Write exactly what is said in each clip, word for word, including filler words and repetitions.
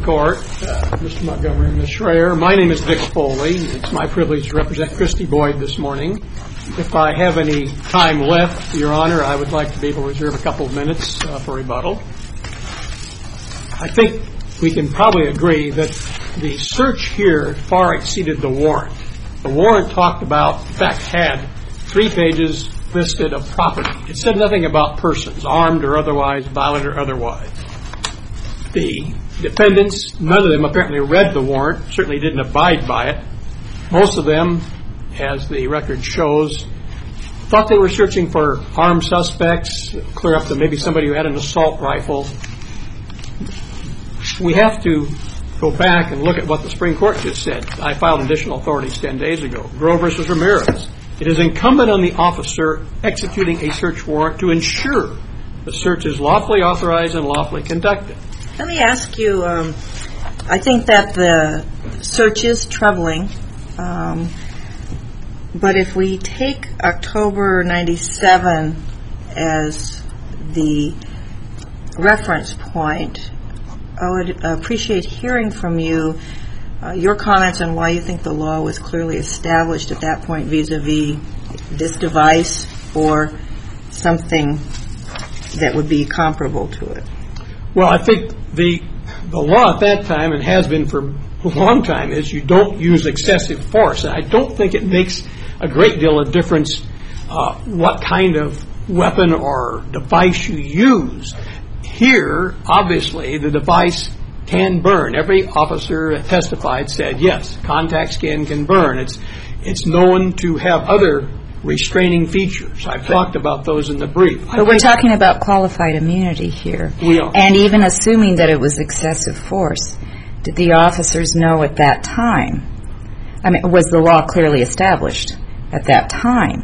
Court, uh, Mister Montgomery and Miz Schreier. My name is Dick Foley. It's my privilege to represent Christy Boyd this morning. If I have any time left, Your Honor, I would like to be able to reserve a couple of minutes uh, for rebuttal. I think we can probably agree that the search here far exceeded the warrant. The warrant talked about, in fact, had three pages listed of property. It said nothing about persons, armed or otherwise, violent or otherwise. The defendants, none of them apparently read the warrant, certainly didn't abide by it. Most of them, as the record shows, thought they were searching for armed suspects, clear up to maybe somebody who had an assault rifle. We have to go back and look at what the Supreme Court just said. I filed additional authorities ten days ago. Grove versus Ramirez. It is incumbent on the officer executing a search warrant to ensure the search is lawfully authorized and lawfully conducted. Let me ask you, um, I think that the search is troubling, um, but if we take October ninety-seven as the reference point, I would appreciate hearing from you uh, your comments on why you think the law was clearly established at that point vis-a-vis this device or something that would be comparable to it. Well, I think the the law at that time, and has been for a long time, is you don't use excessive force. And I don't think it makes a great deal of difference uh, what kind of weapon or device you use. Here, obviously, the device can burn. Every officer that testified said, yes, contact skin can burn. It's it's known to have other restraining features. I've talked about those in the brief. But we're talking about qualified immunity here. We are. And even assuming that it was excessive force, did the officers know at that time, I mean, was the law clearly established at that time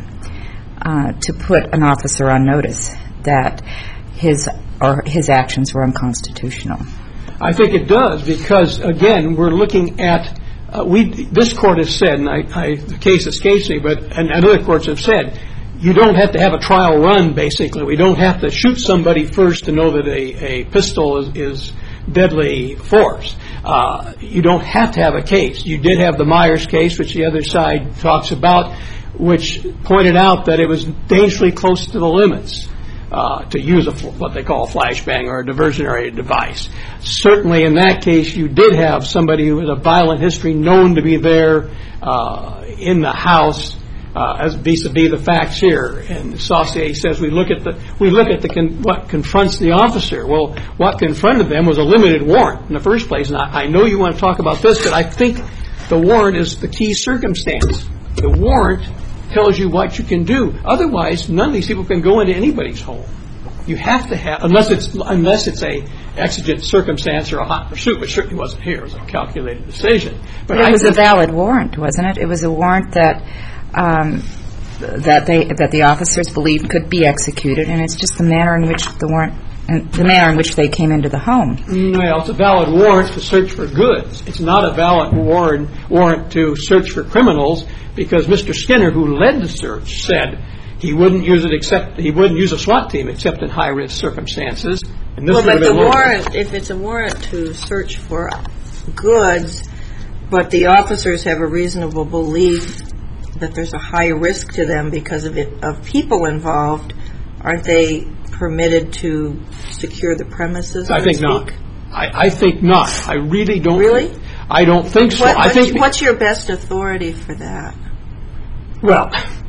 uh, to put an officer on notice that his or his actions were unconstitutional? I think it does because, again, we're looking at Uh, we, this court has said, and I, I, the case escapes me, but and, and other courts have said, you don't have to have a trial run, basically. We don't have to shoot somebody first to know that a, a pistol is, is deadly force. Uh, you don't have to have a case. You did have the Myers case, which the other side talks about, which pointed out that it was dangerously close to the limits uh, to use a, what they call a flashbang or a diversionary device. Certainly in that case, you did have somebody who had a violent history known to be there uh, in the house, uh, as vis-a-vis the facts here. And Saucier says we look at the we look at the con- what confronts the officer. Well, what confronted them was a limited warrant in the first place. And I, I know you want to talk about this, but I think the warrant is the key circumstance. The warrant tells you what you can do. Otherwise, none of these people can go into anybody's home. You have to have, unless it's unless it's a exigent circumstance or a hot pursuit, which certainly wasn't here. It was a calculated decision. But it was a valid warrant, wasn't it? It was a warrant that um, that they that the officers believed could be executed, and it's just the manner in which the warrant and the manner in which they came into the home. Well, it's a valid warrant to search for goods. It's not a valid warrant warrant to search for criminals, because Mister Skinner, who led the search, said he wouldn't use it except he wouldn't use a SWAT team except in high risk circumstances. And this well, but the local. warrant, if it's a warrant to search for goods, but the officers have a reasonable belief that there's a high risk to them because of it of people involved, aren't they permitted to secure the premises? I think not. I, I think not. I really don't. Really? I don't think so. What, I think. What's your best authority for that? Well,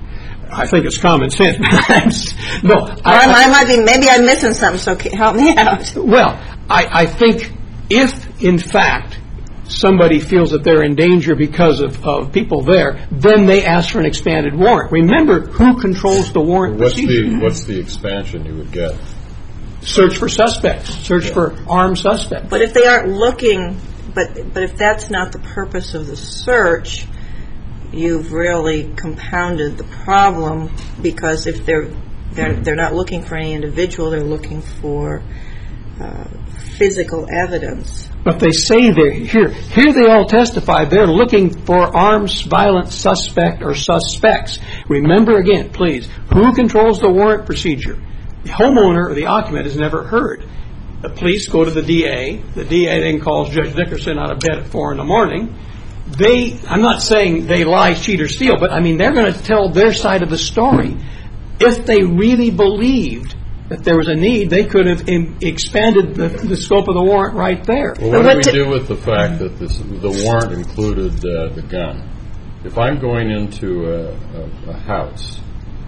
I think it's common sense. no, well, I, I might be. Maybe I'm missing something. So help me out. Well, I, I think if, in fact, somebody feels that they're in danger because of, of people there, then they ask for an expanded warrant. Remember, who controls the warrant what's procedure? The, what's the expansion you would get? Search for suspects. Search yeah. for armed suspects. But if they aren't looking, but but if that's not the purpose of the search, you've really compounded the problem, because if they're they're they're not looking for any individual, they're looking for uh, physical evidence. But they say they're here. Here they all testify they're looking for armed violent suspect or suspects. Remember again, please, who controls the warrant procedure? The homeowner or the occupant is never heard. The police go to the D A. The D A then calls Judge Dickerson out of bed at four in the morning. They, I'm not saying they lie, cheat, or steal, but I mean they're going to tell their side of the story. If they really believed that there was a need, they could have in, expanded the, the scope of the warrant right there. Well, what do we do with the fact that this, the warrant included uh, the gun? If I'm going into a, a, a house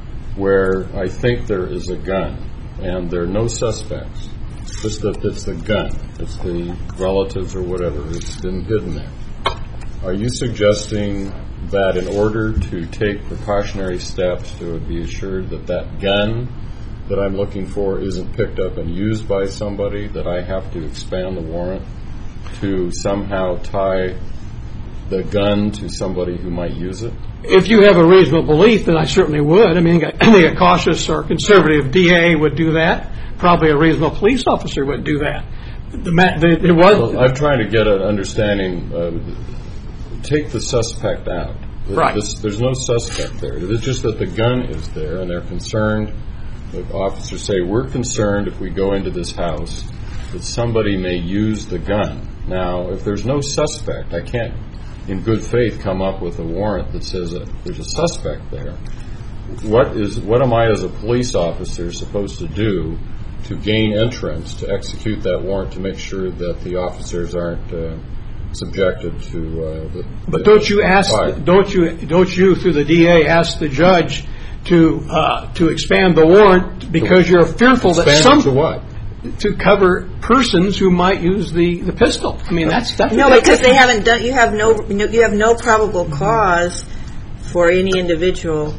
where I think there is a gun and there are no suspects, just that it's the gun, it's the relatives or whatever, it's been hidden there, are you suggesting that in order to take precautionary steps to be assured that that gun that I'm looking for isn't picked up and used by somebody, that I have to expand the warrant to somehow tie the gun to somebody who might use it? If you have a reasonable belief, then I certainly would. I mean, I think a cautious or conservative D A would do that. Probably a reasonable police officer would do that. The, the, there was. Well, I'm trying to get an understanding. Uh, take the suspect out. Right. This, there's no suspect there. It's just that the gun is there, and they're concerned. The officers say, we're concerned if we go into this house that somebody may use the gun. Now, if there's no suspect, I can't, in good faith, come up with a warrant that says that there's a suspect there. What is, what am I as a police officer supposed to do to gain entrance to execute that warrant to make sure that the officers aren't uh, subjected to uh, the, but the don't you ask fire? don't you don't you through the D A ask the judge to uh, to expand the warrant because to, you're fearful that expand some to what to cover persons who might use the, the pistol. I mean that's that's no because they haven't done. You have no you have no probable cause for any individual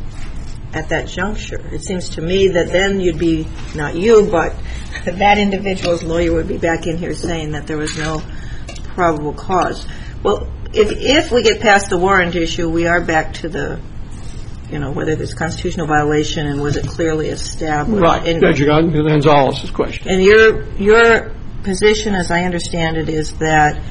at that juncture. It seems to me that then you'd be not you, but that individual's lawyer would be back in here saying that there was no probable cause. Well, if if we get past the warrant issue, we are back to the, you know, whether there's constitutional violation and was it clearly established. Right. And, Judge Gonzalez's question. and your your position, as I understand it, is that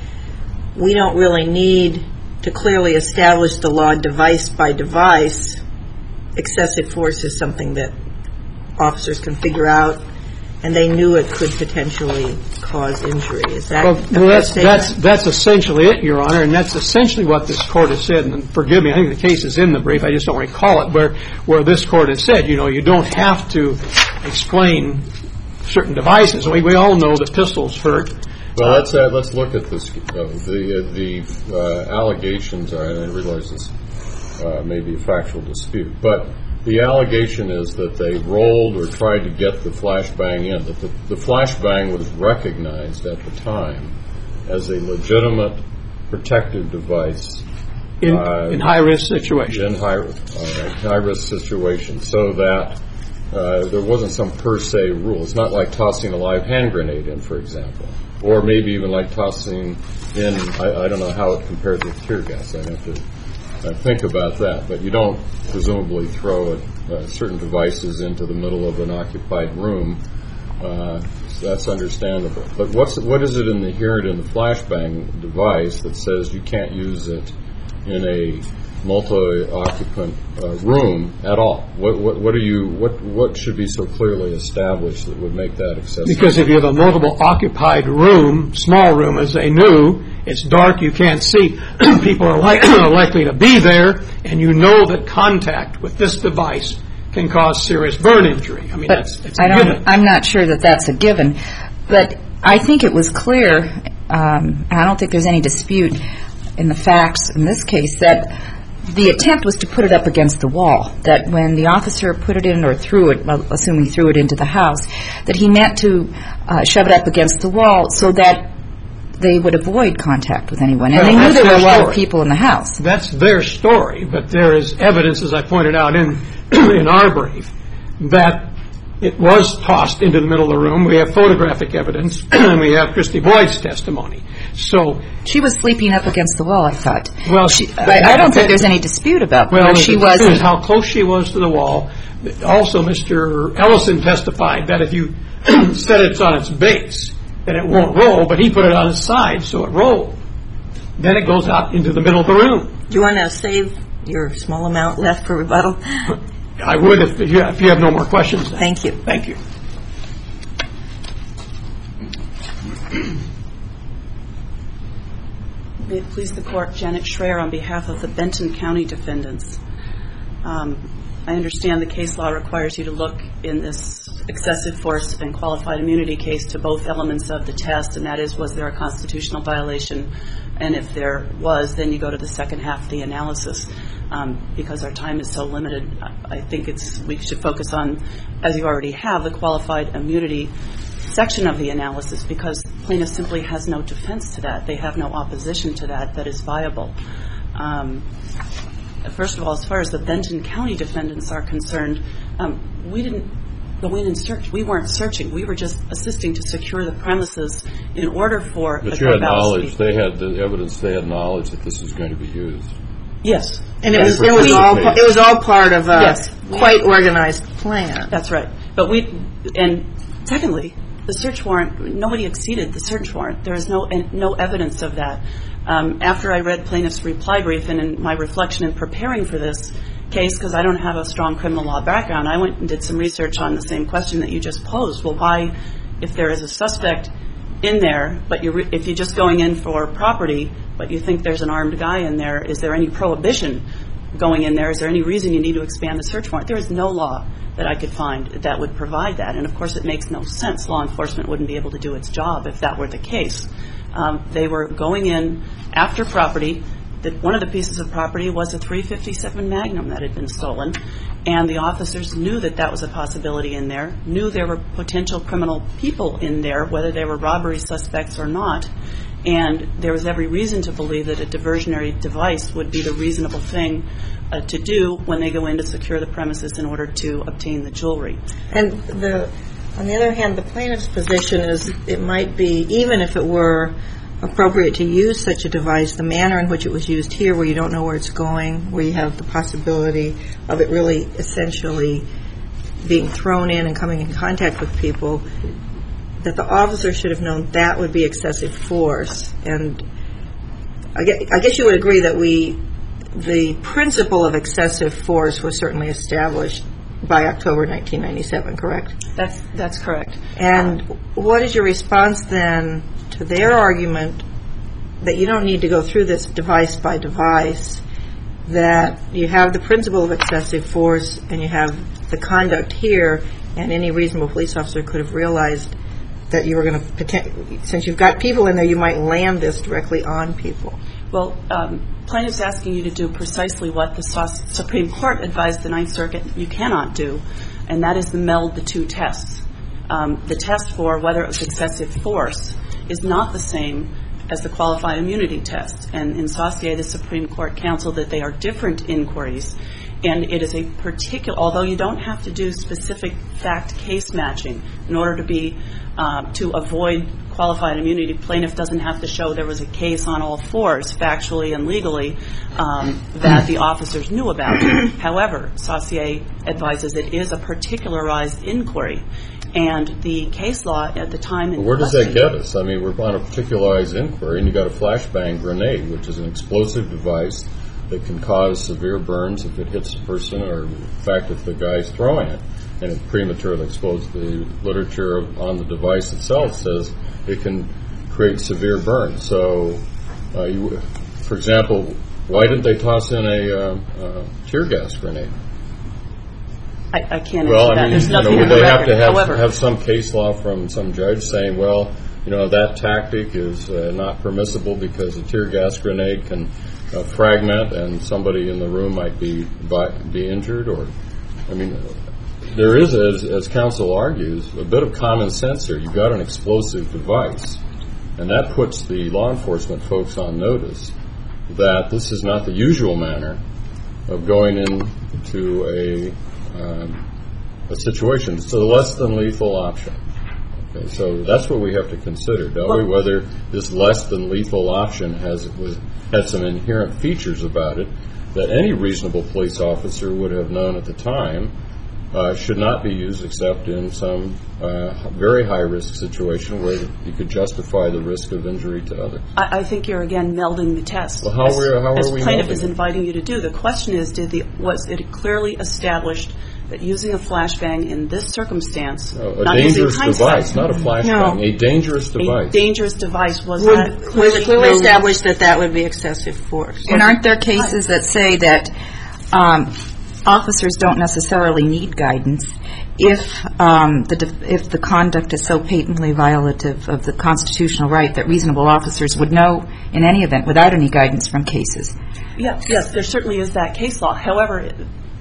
we don't really need to clearly establish the law device by device. Excessive force is something that officers can figure out, and they knew it could potentially cause injury. Is that well, a well that's fair that's statement? that's essentially it, Your Honor, and that's essentially what this court has said. And forgive me, I think the case is in the brief. I just don't recall it. Where where this court has said, you know, you don't have to explain certain devices. We we all know that pistols hurt. Well, let's uh, let's look at this. Uh, the uh, the uh, allegations are, and I realize this uh, may be a factual dispute, but the allegation is that they rolled or tried to get the flashbang in. That the, the flashbang was recognized at the time as a legitimate protective device In, uh, in high-risk situations. in high uh, high-risk situations, so that uh, there wasn't some per se rule. It's not like tossing a live hand grenade in, for example, or maybe even like tossing in. I, I don't know how it compares with tear gas. I have to uh, think about that. But you don't presumably throw a, uh, certain devices into the middle of an occupied room. Uh, so that's understandable. But what's what is it inherent in the flashbang device that says you can't use it in a multi-occupant uh, room at all? What, what, what are you? What, what should be so clearly established that would make that accessible? Because if you have a multiple occupied room, small room as they knew, it's dark, you can't see. People are li- likely to be there, and you know that contact with this device can cause serious burn injury. I mean, But that's, that's a I don't, given. I'm not sure that that's a given. But I think it was clear, um, and I don't think there's any dispute in the facts in this case, that the attempt was to put it up against the wall, that when the officer put it in or threw it, well, assuming he threw it into the house, that he meant to uh, shove it up against the wall so that they would avoid contact with anyone. And Well, they knew that's there were a their lot story. of people in the house. That's their story, but there is evidence, as I pointed out in in our brief, that it was tossed into the middle of the room. We have photographic evidence, and we have Christy Boyd's testimony. So, She was sleeping up against the wall, I thought. well, She, I, I don't think there's any dispute about well, where she the was. thing is how close she was to the wall. Also, Mister Ellison testified that if you set it on its base, then it won't roll, but he put it on its side, so it rolled. Then it goes out into the middle of the room. Do you want to save your small amount left for rebuttal? I would if you, if you have no more questions. Then. Thank you. Thank you. May it please the Court, Janet Schreier on behalf of the Benton County defendants. Um, I understand the case law requires you to look in this excessive force and qualified immunity case to both elements of the test, and that is, was there a constitutional violation? And if there was, then you go to the second half of the analysis. Um, because our time is so limited, I think it's we should focus on, as you already have, the qualified immunity section of the analysis, because plaintiff simply has no defense to that. They have no opposition to that that is viable. Um, first of all, as far as the Benton County defendants are concerned, um, we didn't go in and search. We weren't searching. We were just assisting to secure the premises in order for but the you had knowledge. knowledge. They had the evidence. They had knowledge that this was going to be used. Yes. And it was, it was all it was all part of a Yes. quite organized plan. That's right. But we, and secondly, the search warrant, nobody exceeded the search warrant. There is no and no evidence of that. Um, after I read plaintiff's reply brief and in my reflection in preparing for this case, because I don't have a strong criminal law background, I went and did some research on the same question that you just posed. Well, why, if there is a suspect in there, but you're, if you're just going in for property, but you think there's an armed guy in there, is there any prohibition going in there? Is there any reason you need to expand the search warrant? There is no law that I could find that would provide that. And, of course, it makes no sense. Law enforcement wouldn't be able to do its job if that were the case. Um, they were going in after property. That one of the pieces of property was a three fifty-seven Magnum that had been stolen, and the officers knew that that was a possibility in there, knew there were potential criminal people in there, whether they were robbery suspects or not, and there was every reason to believe that a diversionary device would be the reasonable thing uh, to do when they go in to secure the premises in order to obtain the jewelry. And the, on the other hand, the plaintiff's position is it might be, even if it were appropriate to use such a device, the manner in which it was used here, where you don't know where it's going, where you have the possibility of it really essentially being thrown in and coming in contact with people, that the officer should have known that would be excessive force. And I guess, I guess you would agree that we, the principle of excessive force was certainly established by October nineteen ninety-seven, correct? That's that's correct. And what is your response then to their argument that you don't need to go through this device by device, that you have the principle of excessive force and you have the conduct here, and any reasonable police officer could have realized that you were going to, since you've got people in there, you might land this directly on people? Well, um, plaintiff's asking you to do precisely what the Supreme Court advised the Ninth Circuit you cannot do, and that is to meld the two tests. Um, the test for whether it was excessive force is not the same as the qualified immunity test. And in Saucier, the Supreme Court counseled that they are different inquiries, and it is a particular, although you don't have to do specific fact case matching in order to be, uh, to avoid qualified immunity. Plaintiff doesn't have to show there was a case on all fours, factually and legally, um, that the officers knew about. However, Saucier advises it is a particularized inquiry. And the case law at the time in Where does question, that get us? I mean, we're on a particularized inquiry, and you've got a flashbang grenade, which is an explosive device that can cause severe burns if it hits a person, or in fact, if the guy's throwing it and it prematurely explodes. The literature on the device itself says it can create severe burns. So, uh, you, for example, why didn't they toss in a uh, uh, tear gas grenade? I, I can't Well, answer that. I mean, There's you know, nothing would in the they have record. to have, However, have some case law from some judge saying, well, you know, that tactic is uh, not permissible because a tear gas grenade can uh, fragment and somebody in the room might be be injured? Or, I mean, there is, as, as counsel argues, a bit of common sense here. You've got an explosive device, and that puts the law enforcement folks on notice that this is not the usual manner of going into a um, a situation. It's a less than lethal option. Okay, so that's what we have to consider, don't we? Whether this less than lethal option has was, had some inherent features about it that any reasonable police officer would have known at the time uh, should not be used except in some uh, very high-risk situation where you could justify the risk of injury to others. I, I think you're again melding the test. Well, how, as, are, how as are we plaintiff melding is it? inviting you to do. The question is, did the was it clearly established that using a flashbang in this circumstance, No, a not dangerous using hindsight, device, not a flashbang, No. a dangerous device. a dangerous device was Would- not Was clearly it clearly known- established that that would be excessive force? And aren't there cases that say that um, officers don't necessarily need guidance if um, the def- if the conduct is so patently violative of the constitutional right that reasonable officers would know in any event without any guidance from cases? Yes, yes, there certainly is that case law. However,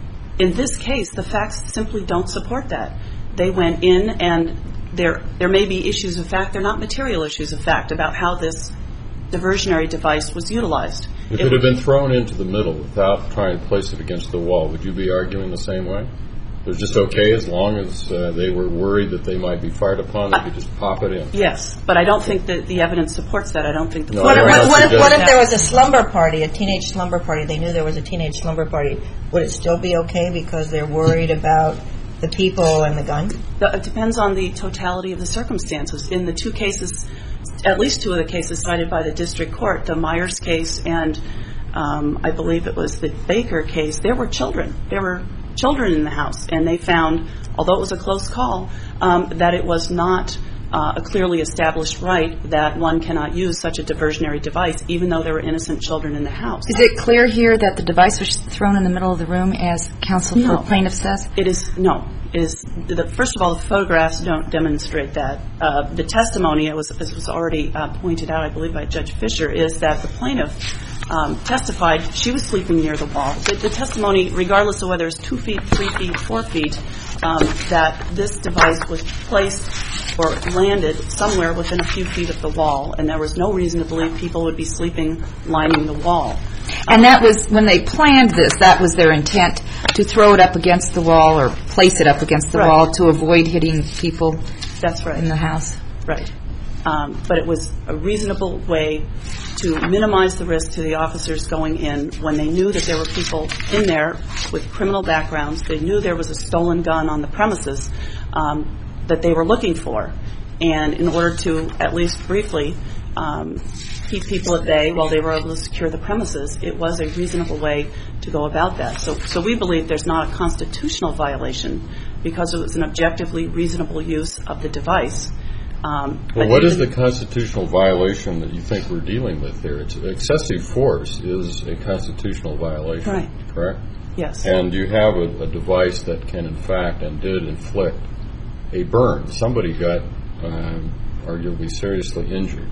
in this case, the facts simply don't support that. They went in, and there there may be issues of fact. They're not material issues of fact about how this diversionary device was utilized. If it had been thrown into the middle without trying to place it against the wall, would you be arguing the same way? It was just okay as long as uh, they were worried that they might be fired upon, they could just pop it in. Yes, but I don't think that the evidence supports that. I don't think the No, What, I'm if- not what, if, what if suggesting- there was a slumber party, a teenage slumber party? They knew there was a teenage slumber party. Would it still be okay because they're worried about the people and the gun? It depends on the totality of the circumstances. In the two cases, at least two of the cases cited by the district court, the Myers case and um, I believe it was the Baker case, there were children. There were children in the house, and they found, although it was a close call, um, that it was not uh, a clearly established right that one cannot use such a diversionary device, even though there were innocent children in the house. Is it clear here that the device was thrown in the middle of the room, as counsel No. for plaintiff says? It is no. It is the, first of all, the photographs don't demonstrate that. Uh, the testimony, it was, as was already uh, pointed out, I believe by Judge Fisher, is that the plaintiff um, testified she was sleeping near the wall. The, the testimony, regardless of whether it's two feet, three feet, four feet, um, that this device was placed or landed somewhere within a few feet of the wall, and there was no reason to believe people would be sleeping lining the wall. And that was, when they planned this, that was their intent, to throw it up against the wall or place it up against the Right. wall to avoid hitting people That's right. in the house. Right. Um, but it was a reasonable way to minimize the risk to the officers going in when they knew that there were people in there with criminal backgrounds. They knew there was a stolen gun on the premises um, that they were looking for. And in order to, at least briefly, um, keep people at bay while they were able to secure the premises, it was a reasonable way to go about that. So, so we believe there's not a constitutional violation because it was an objectively reasonable use of the device. Um, Well, but what is even- the constitutional violation that you think we're dealing with here? It's, excessive force is a constitutional violation, Right. correct? Yes. And you have a, a device that can, in fact, and did inflict a burn. Somebody got um, arguably seriously injured.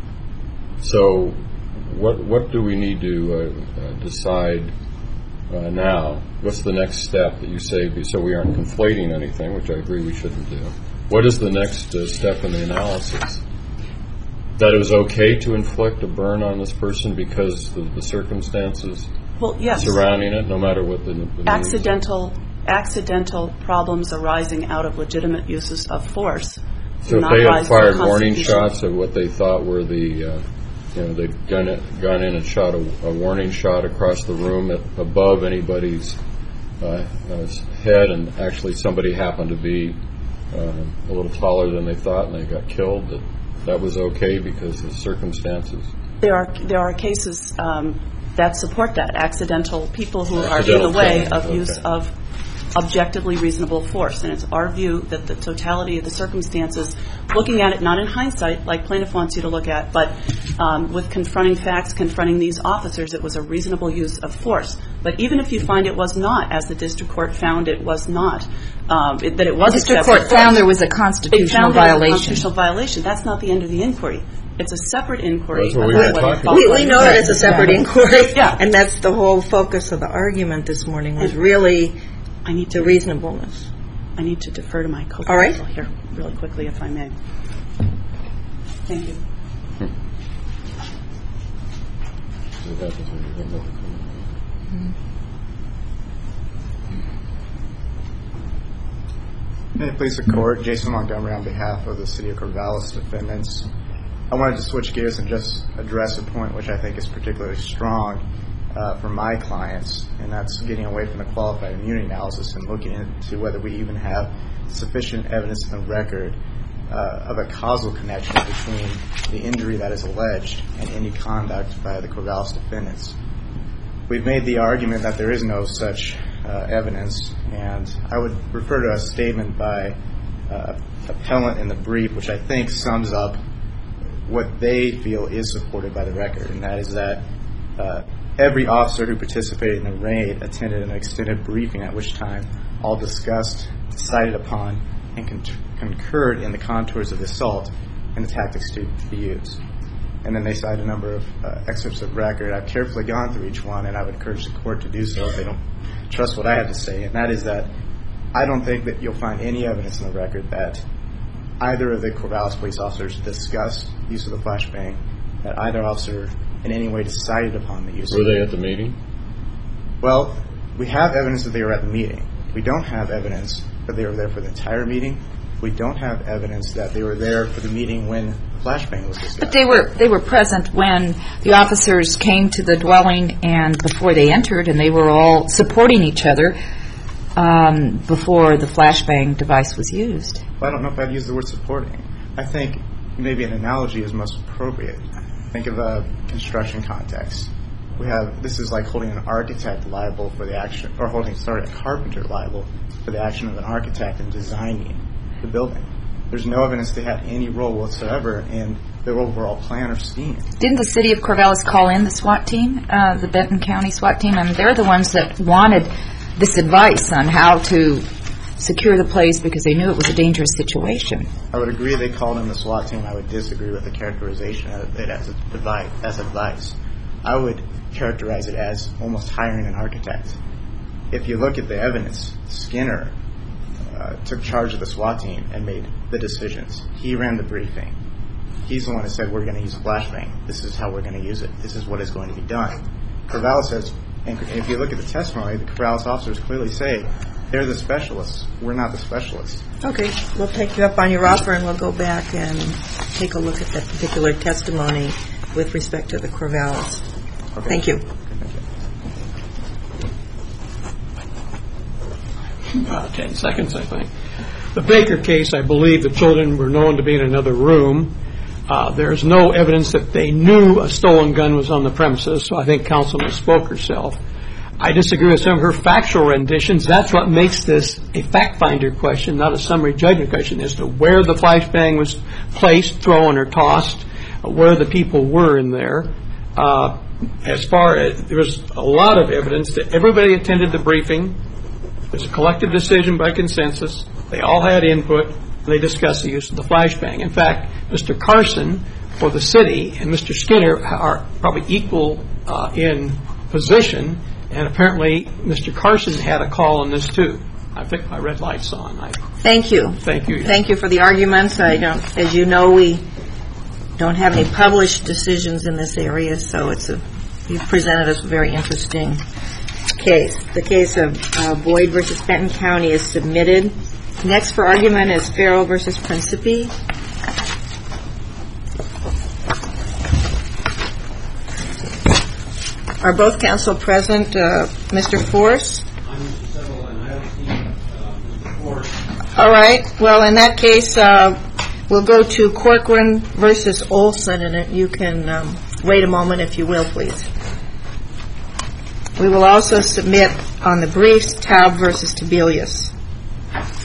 So what what do we need to uh, uh, decide uh, now? What's the next step that you say, so we aren't conflating anything, which I agree we shouldn't do? What is the next uh, step in the analysis? That it was okay to inflict a burn on this person because of the circumstances Well, yes. surrounding it, no matter what the, the means? Accidental, accidental problems arising out of legitimate uses of force. So do if not they had rise to fired warning constitutional- shots of what they thought were the, uh, you know, they'd gone in, gone in and shot a, a warning shot across the room at, above anybody's uh, uh, head, and actually somebody happened to be uh, a little taller than they thought, and they got killed, that that was okay because of the circumstances? There are there are cases um, that support that, accidental people who Accidental are in the way killing, of okay. use of objectively reasonable force. And it's our view that the totality of the circumstances, looking at it not in hindsight, like plaintiff wants you to look at, but um, with confronting facts, confronting these officers, it was a reasonable use of force. But even if you find it was not, as the district court found it was not, um, it, that it was The district excessive court force, found there was a it constitutional found there was a violation. constitutional violation. That's not the end of the inquiry. It's a separate inquiry. That's what we about were whether talking it We, falls we know under- that it's a separate inquiry, Yeah. and that's the whole focus of the argument this morning was really I need the to reasonableness. I need to defer to my co-counsel All right. here really quickly, if I may. Thank you. What happens when you don't know the criminal? May it please the court, Jason Montgomery on behalf of the City of Corvallis defendants. I wanted to switch gears and just address a point which I think is particularly strong uh, for my clients, and that's getting away from the qualified immunity analysis and looking into whether we even have sufficient evidence in the record uh, of a causal connection between the injury that is alleged and any conduct by the Corvallis defendants. we've made the argument that there is no such uh, evidence, and I would refer to a statement by uh, appellant in the brief, which I think sums up what they feel is supported by the record, and that is that uh, every officer who participated in the raid attended an extended briefing, at which time all discussed, decided upon, and con- concurred in the contours of the assault and the tactics to be used. And then they cite a number of uh, excerpts of record. I've carefully gone through each one, and I would encourage the court to do so if they don't trust what I have to say, and that is that I don't think that you'll find any evidence in the record that either of the Corvallis police officers discussed use of the flashbang, that either officer in any way decided upon the use Were of it. Were they at the meeting? Well, we have evidence that they were at the meeting. We don't have evidence that they were there for the entire meeting. We don't have evidence that they were there for the meeting when the flashbang was discussed. But they were they were present when the officers came to the dwelling and before they entered, and they were all supporting each other um, before the flashbang device was used. Well, I don't know if I'd use the word supporting. I think maybe an analogy is most appropriate. Think of a construction context. We have this is like holding an architect liable for the action, or holding sorry a carpenter liable for the action of an architect in designing the building. There's no evidence they had any role whatsoever in their overall plan or scheme. Didn't the city of Corvallis call in the SWAT team, uh, the Benton County SWAT team? I mean, they're the ones that wanted this advice on how to secure the place because they knew it was a dangerous situation. I would agree they called in the SWAT team. I would disagree with the characterization of it as advice. As advice. I would characterize it as almost hiring an architect. If you look at the evidence, Skinner uh, took charge of the SWAT team and made the decisions. He ran the briefing. He's the one that said, we're going to use a flashbang. This is how we're going to use it. This is what is going to be done. Corvallis says, and if you look at the testimony, the Corvallis officers clearly say, they're the specialists. We're not the specialists. Okay, we'll take you up on your offer, and we'll go back and take a look at that particular testimony with respect to the Corvallis. Okay. Thank you. Uh, ten seconds, I think. The Baker case, I believe the children were known to be in another room. Uh, there's no evidence that they knew a stolen gun was on the premises, so I think counsel misspoke herself. I disagree with some of her factual renditions. That's what makes this a fact-finder question, not a summary judgment question, as to where the flashbang was placed, thrown, or tossed, where the people were in there. Uh, as far as, there was a lot of evidence that everybody attended the briefing. It was a collective decision by consensus. They all had input. They discussed the use of the flashbang. In fact, Mister Carson for the city and Mister Skinner are probably equal uh, in position, and apparently Mister Carson had a call on this too. I think my red light's on. I, Thank you. Thank you. Thank you for the arguments. I don't, as you know, we don't have any published decisions in this area, so it's a, you've presented us a very interesting case. The case of uh, Boyd versus Benton County is submitted. Next for argument is Farrell versus Principi. Are both counsel present? Uh, Mister Force? I'm Mister Settle, and I haven't seen uh, Mister Force. All right. Well, in that case, uh, we'll go to Corcoran versus Olson, and you can um, wait a moment, if you will, please. We will also submit on the briefs Taub versus Tibelius.